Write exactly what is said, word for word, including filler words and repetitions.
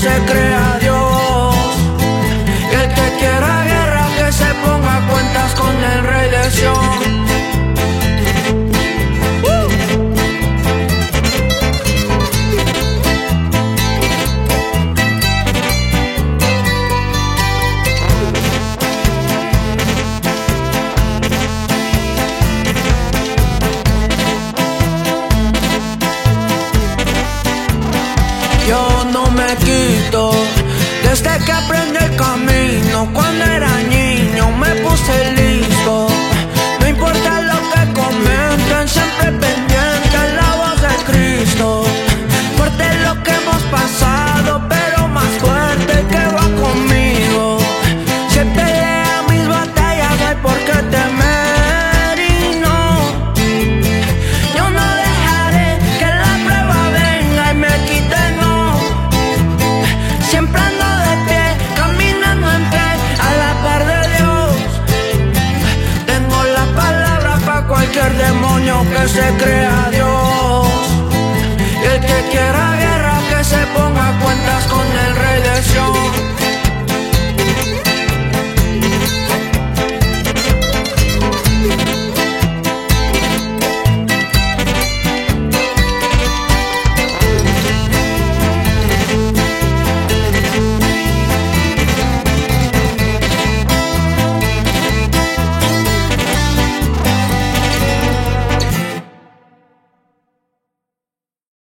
se crea Dios. Y el que quiera guerra, que se ponga a cuentas con el rey de Sion. Yo no me quito, desde que aprendí el camino. Cuando era niño me puse listo. No importa lo que comenten, siempre pendiente a la voz de Cristo. Fuerte lo que hemos pasado, pero más fuerte el que va conmigo. Si pelea mis batallas, no hay por qué temer. Y no, yo no dejaré que la prueba venga y me quite. Siempre ando de pie, caminando en pie, a la par de Dios. Tengo la palabra para cualquier demonio que se crea Dios.